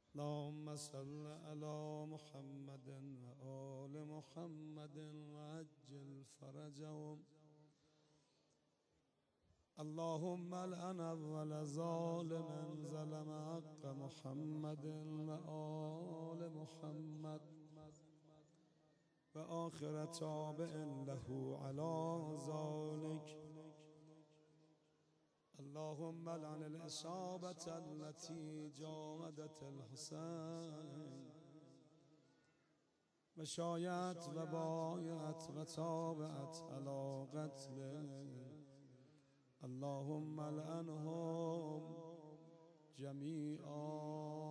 اللهم صل على محمد وآل محمد وعجل فرجهم. اللهم لعن أول ظالم ظلم حق محمد وآل محمد وآخر تابع له على ذلك. اللهم لعن الإصابة التي جاهدت الحسين وشايعت وبايعت وتابعت على قتله. اللهم لعنهم جميعا.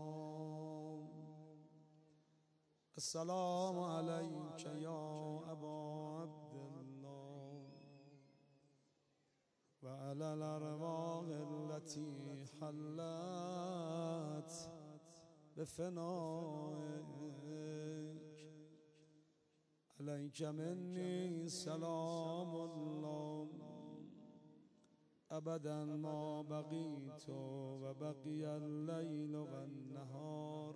السلام عليك يا أبا عبد الله وعلى الأرواح التي حلت بفنائك. عليك مني سلام الله أبدا ما بقيت وبقي الليل والنهار،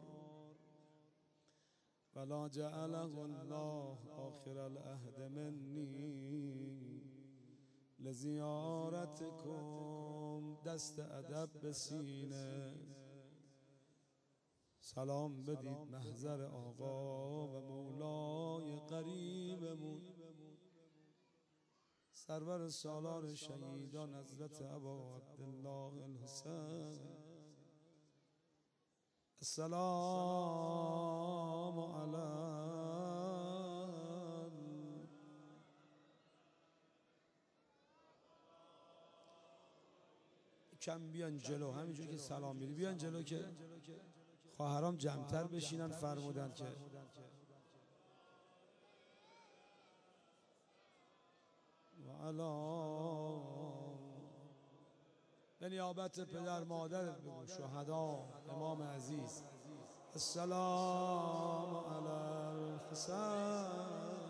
ولا جعله الله آخر العهد مني لزیارتکم. دست ادب به سینه سلام بدید محضر آقا و مولای قریبمون سرور سالار شهیدان حضرت ابا عبدالله الحسین. السلام علیکم. کم بیان جلو، همینجوری که سلام میدی بیان جلو که خواهرام جمعتر بشینن. فرمودن که به نیابت پدر مادرت بگو، شهدا، امام عزیز. السلام علی الحسین.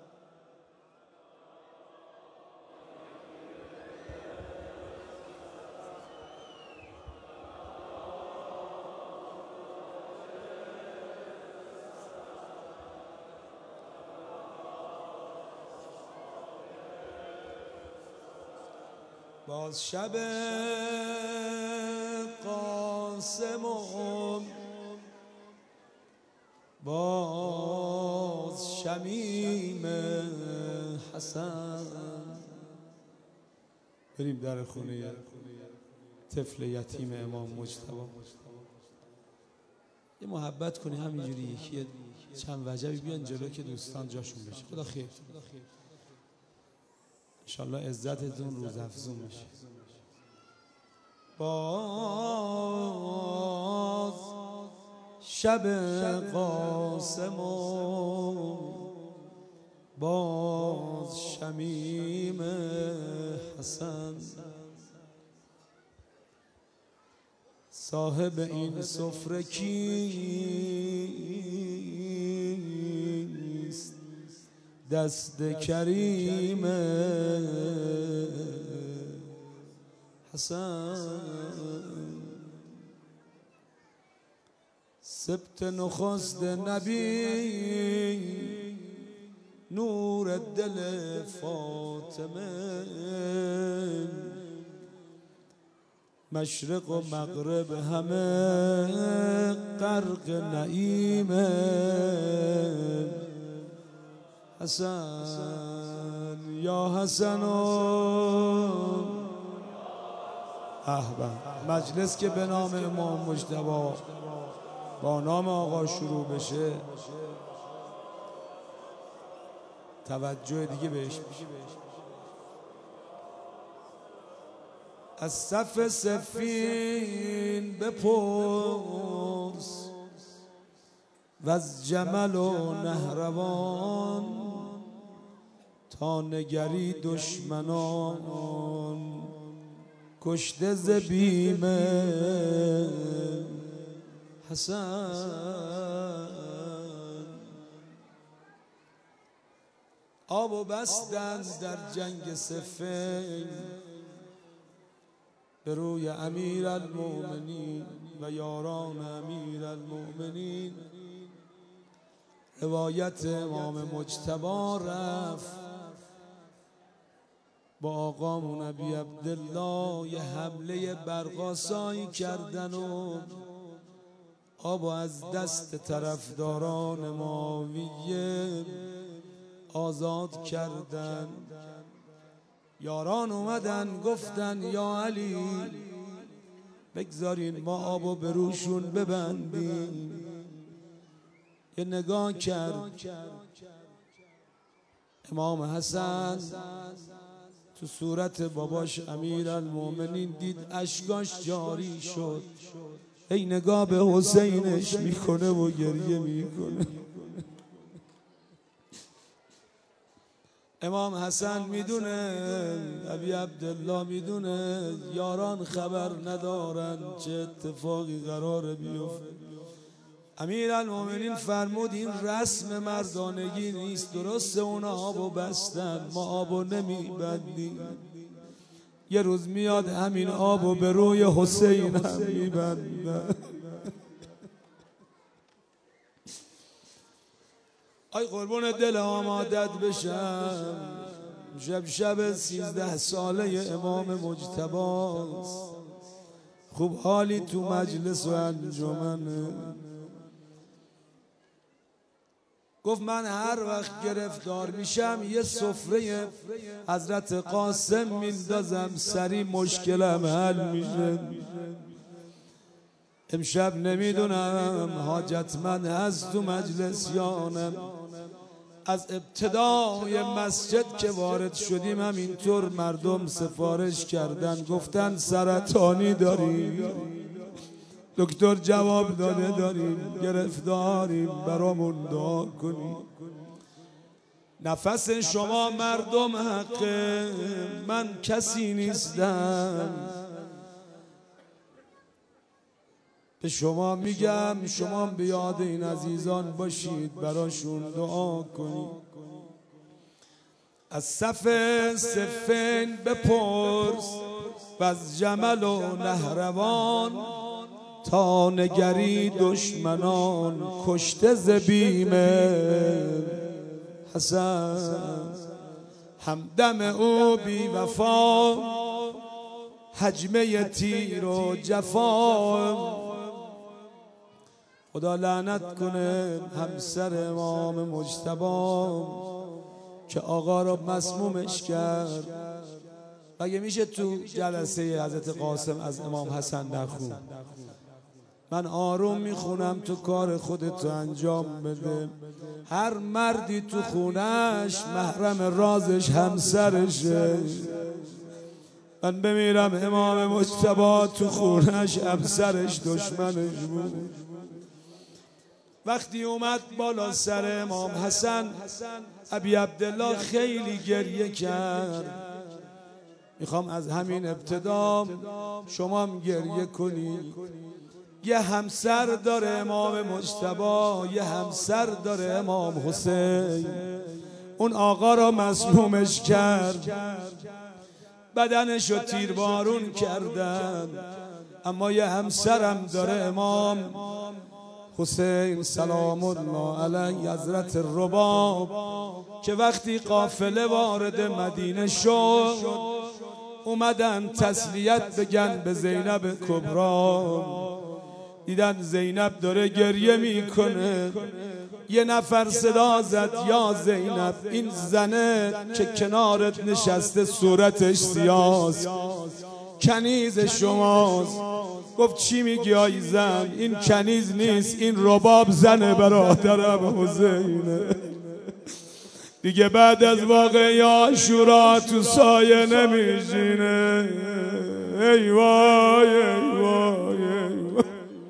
باز شب قاسم، باز شمیم حسن. بریم در خونه طفل یتیم امام مجتبی یه محبت کنی، همینجوری یکی چند وجبی بیان جلو که دوستان جاشون بشه. خدا خیر، انشالله عزتتون روز افزون بشه. باز شب قاسم، باز شمیم حسن. صاحب این سفره کیست؟ دست کریم حسن. سبت نخست نبی، نور دل فاطمه. مشرق و مغرب همه غرق نعیم حسن. یا حسن احبا. مجلس که به نام امام مجتبی با نام آقا شروع بشه، توجه دیگه بهش میشه. از صف صفین بپرس و از جمل و نهروان، تا نگری دشمنان کشته ز بیم حسن. آب و بستند در جنگ صفین به روی امیر المؤمنین و یاران امیر المؤمنین. روایت امام مجتبی رفت با آقامون ابی عبدالله یه حمله برقاسایی کردن و آب از دست طرفداران معاویه آزاد کردن. یاران اومدن گفتن یا علی بگذارین ما آبو به روشون ببندیم. یه نگاه کرد امام حسن تو صورت باباش امیرالمومنین دید اشکاش جاری شد. ای نگاه به حسینش میکنه و گریه میکنه. امام حسن میدونه، ابی عبدالله میدونه یاران خبر ندارن چه اتفاقی قراره بیفته. امیرالمومنین فرمود این رسم مردانگی نیست، درسته اونا آبو بستن ما آبو نمیبندیم. یه روز میاد همین آبو به روی حسین هم میبندن. آی قربون دل آمادت بشم، شب 13 ساله امام مجتباست. خوب حالی تو مجلس و انجمنه. گفت من هر وقت گرفتار میشم یه سفره حضرت قاسم میندازم سری مشکلم حل میشه. امشب نمیدونم حاجتمند هست تو مجلس یا نه. از ابتدای مسجد که وارد شدیم همینطور مردم سفارش کردن، گفتن سرطانی داریم، دکتر جواب داده داریم، گرفتاریم، برامون دعا کنیم. نفس شما مردم حقه، من کسی نیستم. به شما میگم شما به یاد این عزیزان باشید، براشون دعا کنید. از صف صفین بپرس و از جمل و نهروان، تا نگری دشمنان کشته ز بیم حسن. همدم او بی وفا حجمه تیر و جفا. خدا لعنت کنه همسر امام مجتبی که آقا را مسمومش کرد. مگه میشه تو جلسه حضرت قاسم از امام حسن نخون؟ من آروم میخونم، تو کار خودتو انجام بده. هر مردی تو خونش محرم رازش همسرشه. من بمیرم امام مجتبی تو خونش همسرش دشمنش بود. وقتی اومد بالا سر امام حسن ابی عبدالله خیلی گریه کرد. میخوام از همین ابتدا شما هم گریه کنید. یه همسر داره امام مجتبی، یه همسر داره امام حسین. اون آقا را مسمومش کرد، بدنشو تیربارون کردن. اما یه همسرم داره امام حسین سلام الله علیه حضرت رباب، که وقتی قافله وارد مدینه شد اومدن تسلیت بگن به زینب کبرا. دیدن زینب داره گریه میکنه. یه نفر صدا زد یا زینب، این زنه که کنارت نشسته صورتش سیاست، کنیز شماست. گفت چی میگی آی زن؟ این کنیز نیست، این رباب زنه برادرم حسینه. دیگه بعد از واقعه عاشورا تو سایه نمیشینه. ای وای ای وای ای وای.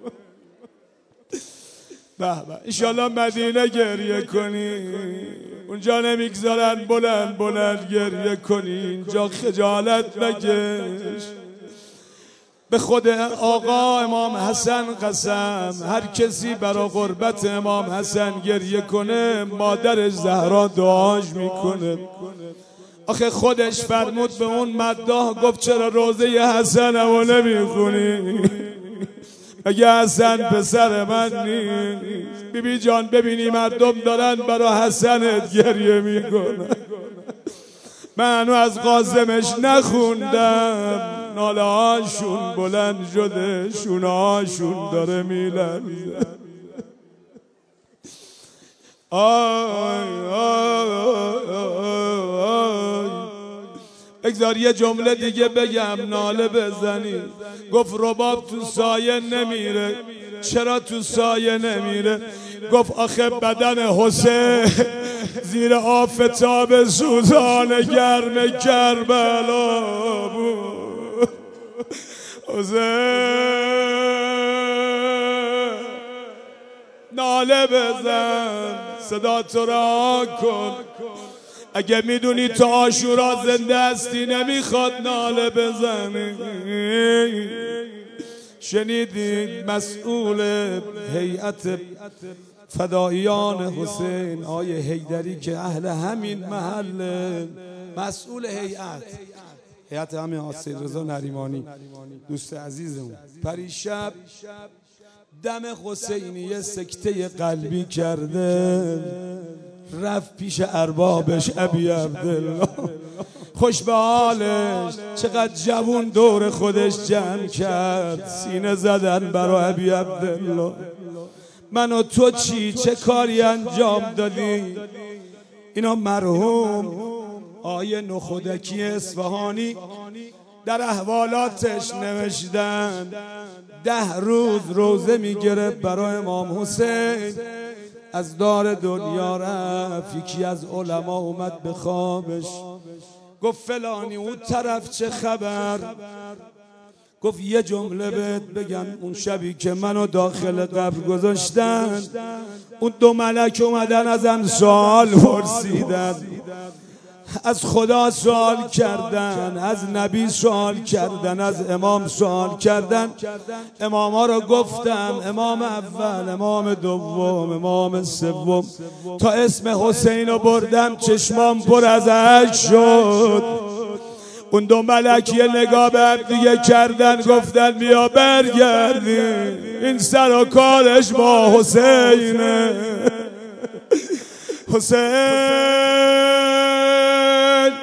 به به انشالله مدینه گریه کنی، اونجا نمیگذارن بلند بلند گریه کنی، اینجا خجالت نکش. به خود آقا امام حسن قسم، هر کسی برای غربت امام حسن گریه کنه مادرش زهرا دعاش میکنه. آخه خودش فرمود به اون مداح، گفت چرا روزه حسنمو نمیخونی؟ اگه حسن پسر من نیست. بیبی جان ببینی مردم دارن برا حسنت گریه میکنن، منو از قاسمش نخوندم، ناله هاشون بلند شده، شونه هاشون داره میلرزه. بگذار یه جمله دیگه بگم ناله بزنی. گفت رباب تو سایه نمیره. چرا تو سایه نمیره؟ گفت آخه بدن حسین زیر آفتاب سوزان گرم کربلا بود. حسین ناله بزن، صدا تو را کن. اگه میدونی تو عاشورا زنده هستی نمیخواد ناله بزنی. شنیدید مسئول هیئت فداییان حسین آیه حیدری که اهل همین محل، مسئول هیئت همین سید رضا نریمانی دوست عزیزمون، پریشب دم حسینیه سکته قلبی کرده، رفت پیش اربابش ابی عبدالله، خوش به حالش، چقدر جوون دور خودش جمع کرد، سینه زدن برای ابی عبدالله. من و تو چی چه کاری انجام دادی؟ اینا مرحوم آیه نخودکی اصفهانی در احوالاتش نوشتن 10 روز روزه میگرفت برای امام حسین، از دار دنیا رفت. یکی از علما اومد به خوابش گفت فلانی اون طرف چه خبر؟ گفت یه جمله بهت بگم، اون شبی که منو داخل قبر گذاشتن اون 2 ملک اومدن ازم سوال پرسیدن، از خدا سوال کردن، از نبی سوال کردن، از امام سوال کردن. امام ها رو گفتم، امام اول، امام دوم، امام سوم، تا اسم حسین رو بردم چشمام پر از اشک شد. اون 2 ملک یه نگاه به هم دیگه کردن، گفتن بیا برگردیم، این سر و کارش با حسینه. حسین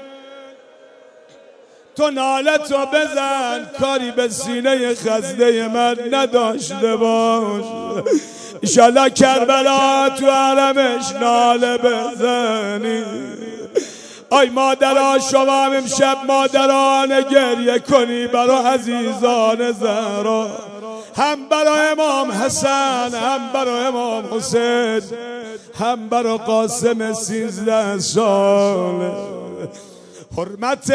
تو ناله تو بزن، کاری به سینه خزده من نداشته باش. انشالله کربلا تو عالمش ناله بزنی. آی مادرها شما هم امشب مادران گریه کنی برای عزیزان زهرا، هم برای امام حسن، هم برای امام حسین، هم برای قاسم 13 ساله. حرمت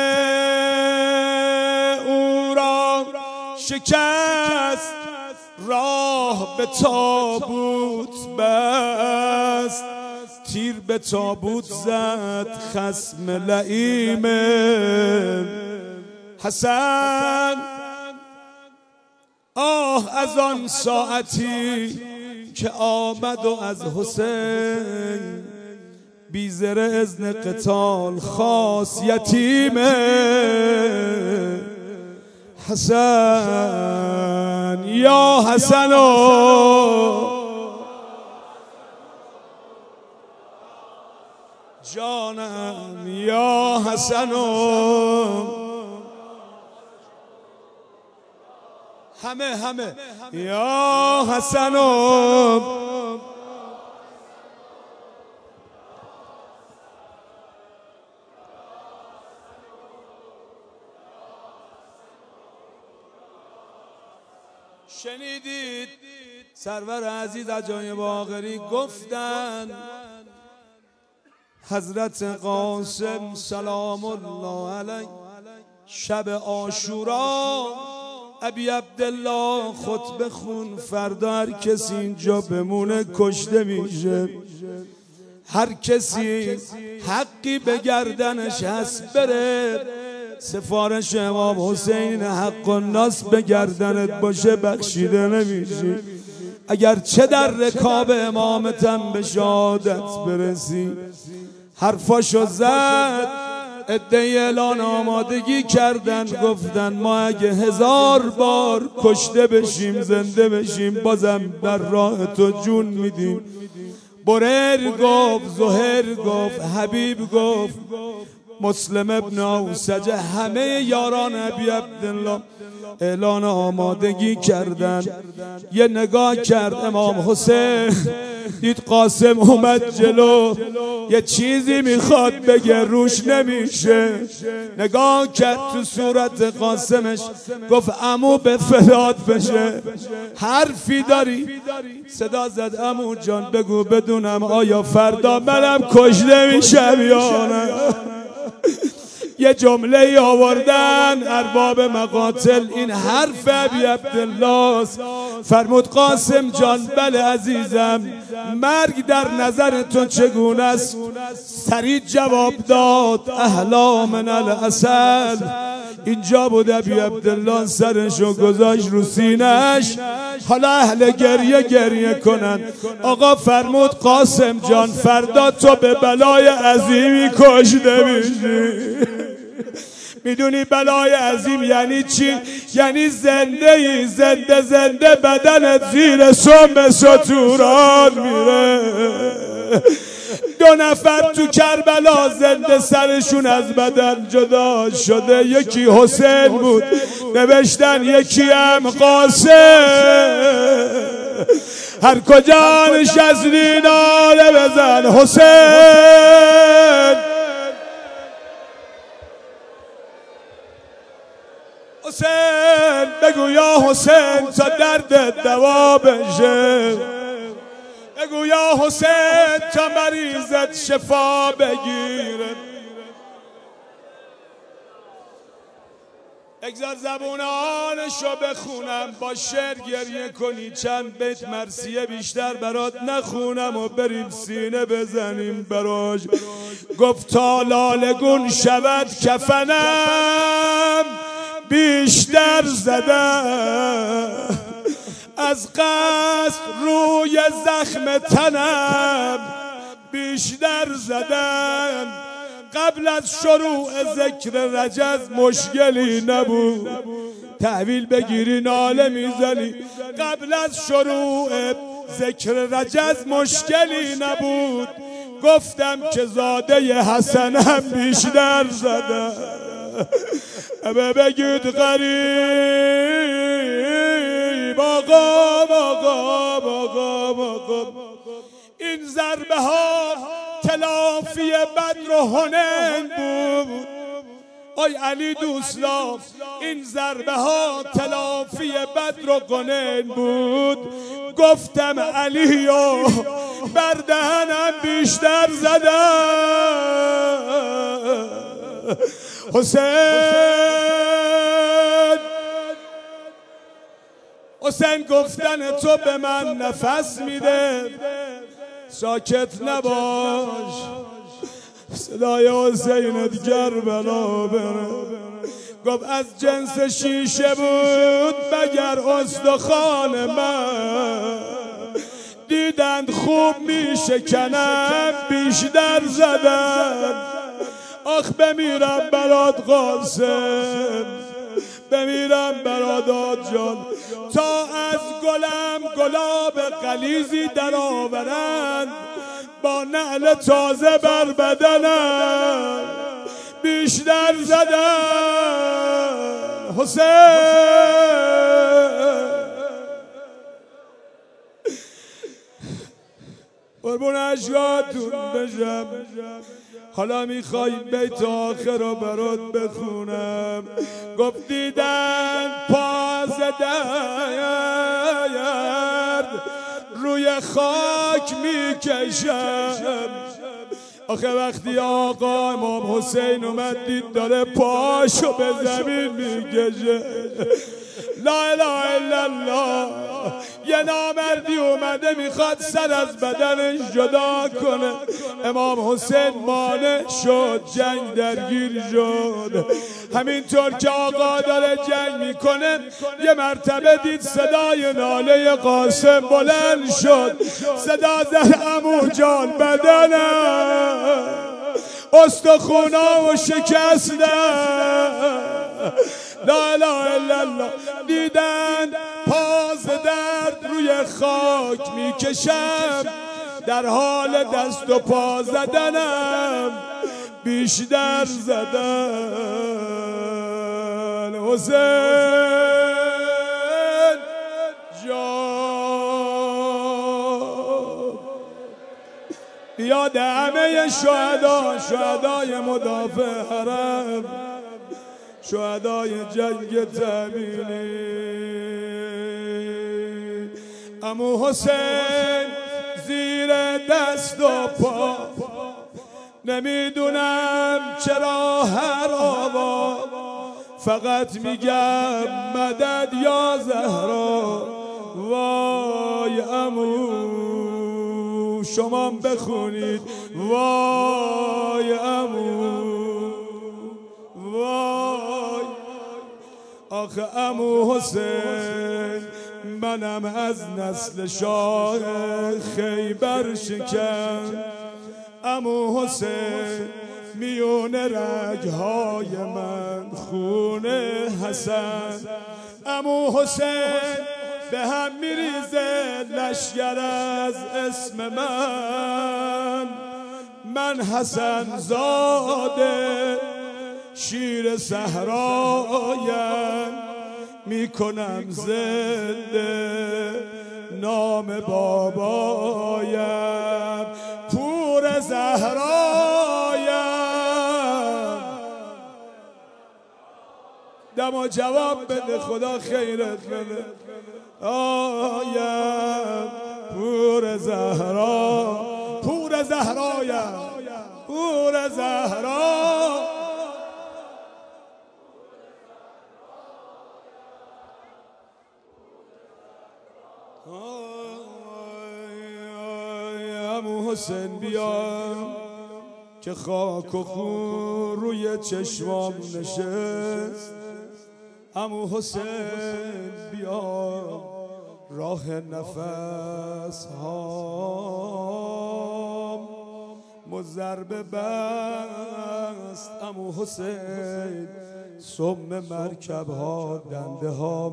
او را شکست، راه به تابوت بست، تیر به تابوت زد خصم لئیم حسن. آه از آن ساعتی که آمد و از حسین بی زر اذن قتال خاص یتیم حسن. یا حسن جانم، یا حسن همه یا حسن شنیدید سرور عزیز عجایب باقری گفتن حضرت قاسم سلام الله علیه شب عاشورا ابی عبدالله خطبه خون، فردا هر کسی اینجا بمونه کشته میشه، هر کسی حقی به گردنش هست بره. سفارش امام حسین حق الناس به گردنت باشه بخشیده نمیشی. اگر چه در رکاب امامتم به شهادت برسی. حرفاشو زد عده‌ای اعلان آمادگی کردن، گفتن ما اگه 1000 بار کشته بشیم زنده بشیم بازم در راه تو جون میدیم. بریر گفت، زهیر گفت، حبیب گفت، مسلم ابن اوسجه، همه یاران ابی عبدالله اعلان آمادگی کردن. یه نگاه کرد امام حسین، دید قاسم اومد جلو، یه چیزی میخواد بگه روش نمیشه. نگاه کرد تو صورت قاسمش، گفت عمو به فدات بشه، حرفی داری؟ صدا زد عمو جان بگو بدونم آیا فردا منم کشته میشم یا نه؟ یه جمله آوردن ارباب مقاتل، این حرف ابی عبدالله است. فرمود قاسم جان بله عزیزم، مرگ در نظر تو چگونه است؟ سریع جواب داد احلا من العسل. اینجا بود ابی عبدالله سرشو گذاشت رو سینه‌اش. حالا اهل گریه کنن. آقا فرمود قاسم جان فردا تو به بلای عظیمی کشته میشی. میدونی بلای عظیم یعنی چی؟ یعنی زنده بدنت زیر سم ستوران میره. 2 نفر تو کربلا زنده سرشون از بدن جدا شده، یکی حسین بود، نوشتن یکی هم قاسم. هر کجا نشستی ناله بزن حسین، حسین بگو یا حسین تا درد دوا بشه، بگو یا حسین تا مریضت شفا بگیره. بگذار زبونانشو بخونم، با شعر گریه کنی، چند بیت مرثیه بیشتر برات نخونم و بریم سینه بزنیم براش. گفت تا لالگون شود کفنم بیشتر زدم، از قصد روی زخم تنم بیشتر زدم. قبل از شروع ذکر رجز مشکلی نبود، تحویل بگیری ناله میزنی. قبل از شروع ذکر رجز مشکلی نبود، گفتم که زاده حسنم بیشتر زدم. ابه بگید غریب آقا این ضربه ها تلافی بدر و حنین بود. آی علی دوستان این ضربه ها تلافی بدر و حنین بود. گفتم علی و بر دهنم بیشتر زدم. حسین گفتن تو به من نفس میده، ساکت نباش، صدای حسینت کربلا بره. گفت از جنس شیشه بود مگر استخوان من، دیدند خوب میشکنم بیشتر زدن. آخ بمیرم برات قاسم، بمیرم برادات جان، تا از گلم گلاب غلیظی در آورند، با نعل تازه بر بدنم بیشتر زدن. حسین قربون اشیاتون بشم. حالا میخوای بیت آخر رو برات بخونم. گفت دیدن پاز درد روی خاک میکشم. آخه وقتی آقا امام حسین اومد دید داره پاشو به زمین میکشه، لا اله الا الله، یه نامردی اومده میخواد سر از بدنش جدا کنه. امام حسین مانع شد، جنگ درگیر شد. همینطور که آقا داره جنگ میکنه یه مرتبه دید صدای ناله قاسم بلند شد، صدا زد عمو جان بدنم. استخونا و شکستن، لا اله الا الله. دیدن پاز درد روی خاک میکشم، در حال دست و پا زدنم بیشتر زدن. حسین جان یاد همه شهدای مدافع حرم، شهدای جنگ تبینی. عمو حسین زیر دست و پا، نمیدونم چرا هر آوا فقط میگم مدد یا زهرا. وای عمو شما بخونید، وای عمو وای. آخه عمو حسین منم از نسل شاه خیبر شکن. عمو حسین میون رگهای من خونه حسن. عمو حسین به هم میریزه لشگر از اسم من حسن زاده شیر صحرایم، میکنم زنده نام بابایم، پور زهرایم. دما جواب بده خدا خیرت بده. آیم پور زهرا، پور زهرایم، پور زهرا. عمو حسین بیا که خاک و خون روی چشمام نشست. عمو حسین بیا راه نفس هام مضرب بست. عمو حسین سم مرکب ها دنده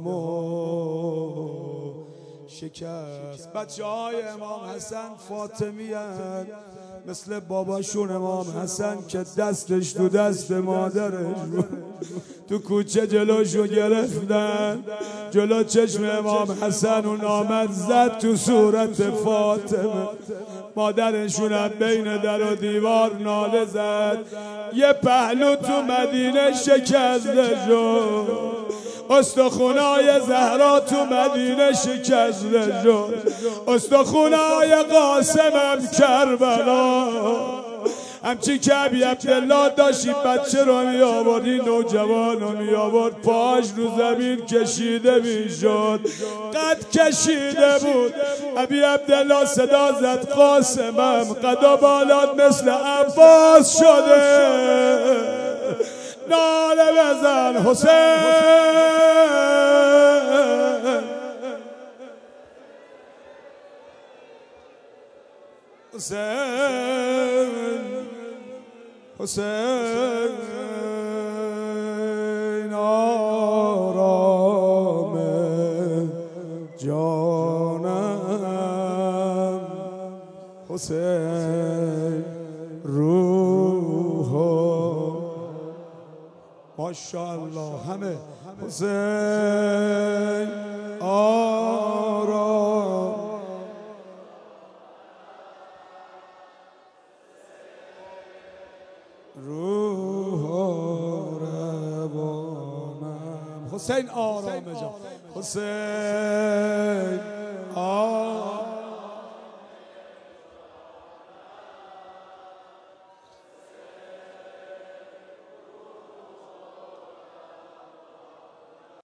هامو شکست. بچه های امام حسن فاطمی هست، مثل باباشون امام حسن که دستش تو دست مادرش تو کوچه جلوشو گرفتن، جلو چشم امام حسن و نامد زد تو صورت فاطمه. مادرشون هم بین در و دیوار ناله زد. یه پهلو تو مدینه شکسته شد، استخونای زهرا تو مدینه شکسته شد، استخونای قاسمم کربلا. همچی که ابی عبدالله داشتی بچه رو می آورد، این نوجوان رو می آورد، پاش رو زمین کشیده می شد، قد کشیده بود. ابی عبدالله صدا زد قاسمم قد و بالات مثل عباس شده، ناله بزن حسین. حسین آرام جانم، حسین روح ماشاءالله همه. حسین آرام روح روانم. حسین آرام جان، حسین آرام